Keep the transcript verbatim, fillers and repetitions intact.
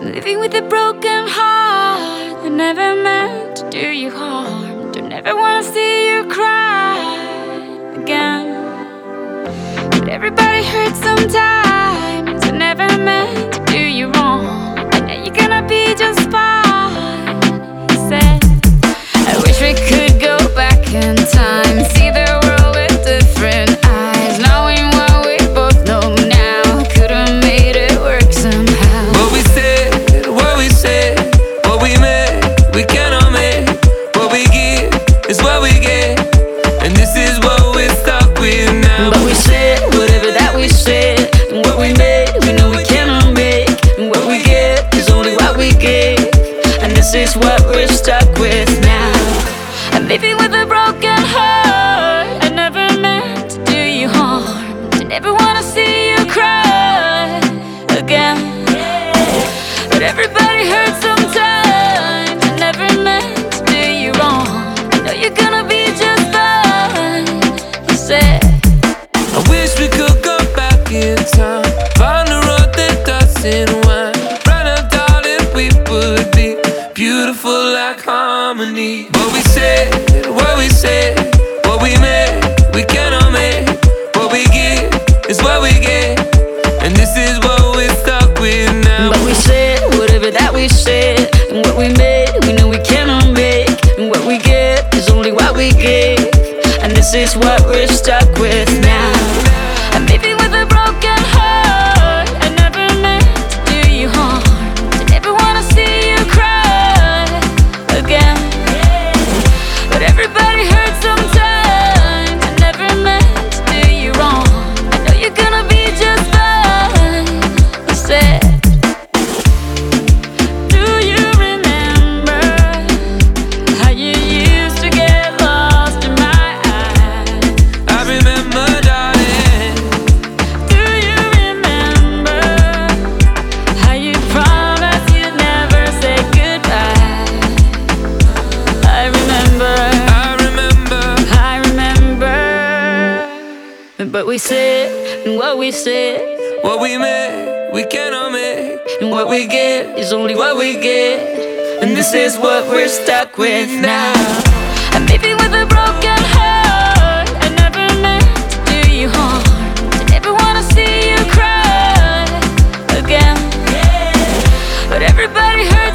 Living with a broken heart. I never meant to do you harm. Don't ever wanna see you cry again. But everybody hurts sometimes. I never meant to do you wrong. But now you're gonna be just fine. He said, I wish we could go back in time, see the world with different eyes, knowing what we both know now. Could've made it work somehow. What we said, what we said, what we made, we cannot make. What we give is what we get, and this is what we're stuck with now. But we said whatever that we said, and what we made, we know we cannot make. And what we get is only what we get, and this is what we're stuck with now. I'm living with a broken heart. I never meant to do you harm. I never wanna see you cry again. But everybody hurts sometimes. I never meant to do you wrong. I know you're gonna be just fine. He said, I wish we could go back in time, find a road that doesn't wind. Run out, darling, we would be beautiful like harmony. What we said, what we said, what we made, we cannot make. What we give is what we get, and this is what we're stuck with now. but we said whatever that we said, and what we made, we know we cannot make. And what we get is only what we get, and this is what we're stuck with now. I'm living with a broken heart. I never meant to do you harm. I never wanna see you cry again. But everybody hurts sometimes. I never meant to do you wrong. I know you're gonna be just fine. He said, do you remember how you used to get lost in my eyes? I remember, darling. Do you remember how you promised you'd never say goodbye? I remember, I remember. I remember. But we said, and what we said, What we made, we cannot make. and what we get is only what we get, and this is what we're stuck with now. I'm living with a broken heart. I never meant to do you harm. I never wanna see you cry again. But everybody hurts